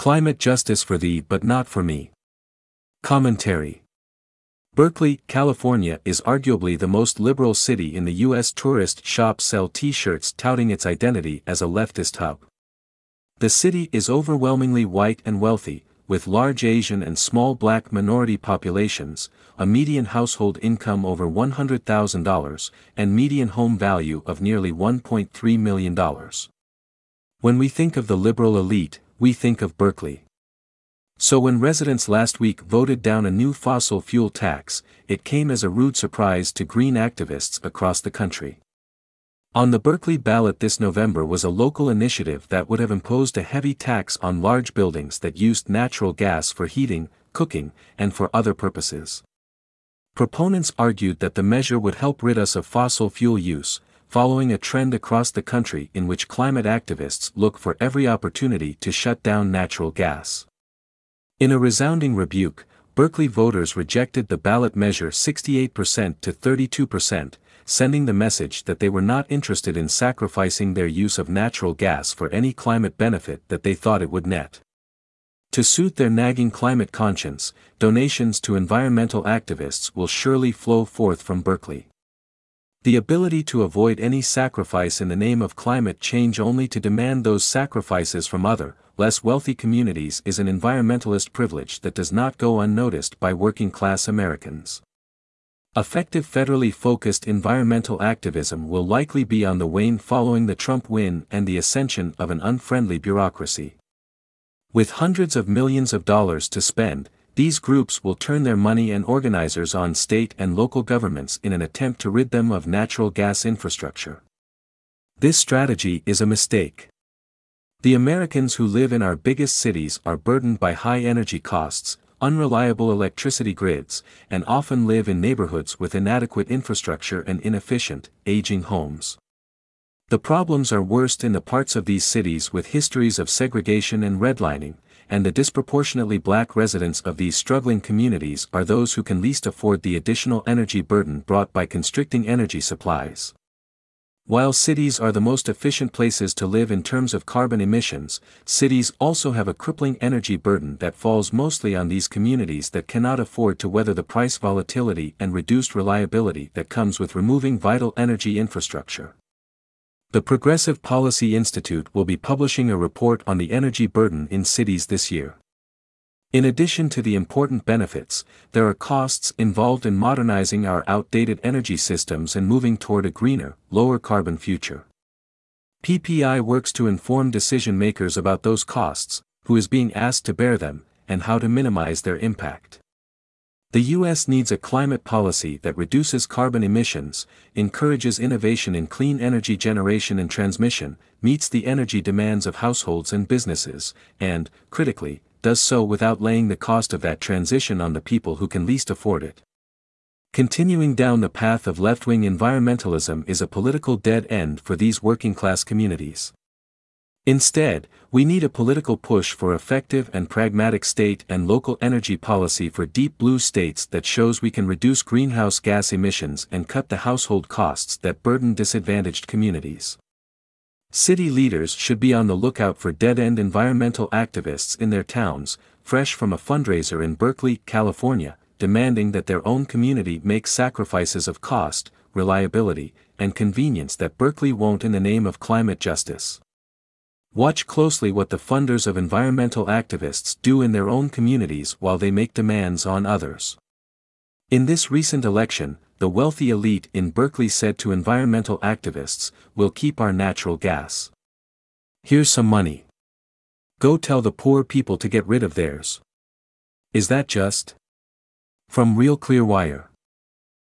Climate justice for thee but not for me. Commentary. Berkeley, California is arguably the most liberal city in the U.S. Tourist shops sell t-shirts touting its identity as a leftist hub. The city is overwhelmingly white and wealthy, with large Asian and small black minority populations, a median household income over $100,000, and median home value of nearly $1.3 million. When we think of the liberal elite, we think of Berkeley. So when residents last week voted down a new fossil fuel tax, it came as a rude surprise to green activists across the country. On the Berkeley ballot this November was a local initiative that would have imposed a heavy tax on large buildings that used natural gas for heating, cooking, and for other purposes. Proponents argued that the measure would help rid us of fossil fuel use, following a trend across the country in which climate activists look for every opportunity to shut down natural gas. In a resounding rebuke, Berkeley voters rejected the ballot measure 68% to 32%, sending the message that they were not interested in sacrificing their use of natural gas for any climate benefit that they thought it would net. To suit their nagging climate conscience, donations to environmental activists will surely flow forth from Berkeley. The ability to avoid any sacrifice in the name of climate change only to demand those sacrifices from other, less wealthy communities is an environmentalist privilege that does not go unnoticed by working-class Americans. Effective federally focused environmental activism will likely be on the wane following the Trump win and the ascension of an unfriendly bureaucracy. With hundreds of millions of dollars to spend, these groups will turn their money and organizers on state and local governments in an attempt to rid them of natural gas infrastructure. This strategy is a mistake. The Americans who live in our biggest cities are burdened by high energy costs, unreliable electricity grids, and often live in neighborhoods with inadequate infrastructure and inefficient, aging homes. The problems are worst in the parts of these cities with histories of segregation and redlining, and the disproportionately black residents of these struggling communities are those who can least afford the additional energy burden brought by constricting energy supplies. While cities are the most efficient places to live in terms of carbon emissions, cities also have a crippling energy burden that falls mostly on these communities that cannot afford to weather the price volatility and reduced reliability that comes with removing vital energy infrastructure. The Progressive Policy Institute will be publishing a report on the energy burden in cities this year. In addition to the important benefits, there are costs involved in modernizing our outdated energy systems and moving toward a greener, lower carbon future. PPI works to inform decision makers about those costs, who is being asked to bear them, and how to minimize their impact. The U.S. needs a climate policy that reduces carbon emissions, encourages innovation in clean energy generation and transmission, meets the energy demands of households and businesses, and, critically, does so without laying the cost of that transition on the people who can least afford it. Continuing down the path of left-wing environmentalism is a political dead end for these working-class communities. Instead, we need a political push for effective and pragmatic state and local energy policy for deep blue states that shows we can reduce greenhouse gas emissions and cut the household costs that burden disadvantaged communities. City leaders should be on the lookout for dead-end environmental activists in their towns, fresh from a fundraiser in Berkeley, California, demanding that their own community make sacrifices of cost, reliability, and convenience that Berkeley won't in the name of climate justice. Watch closely what the funders of environmental activists do in their own communities while they make demands on others. In this recent election, the wealthy elite in Berkeley said to environmental activists, "We'll keep our natural gas. Here's some money. Go tell the poor people to get rid of theirs." Is that just? From Real Clear Wire.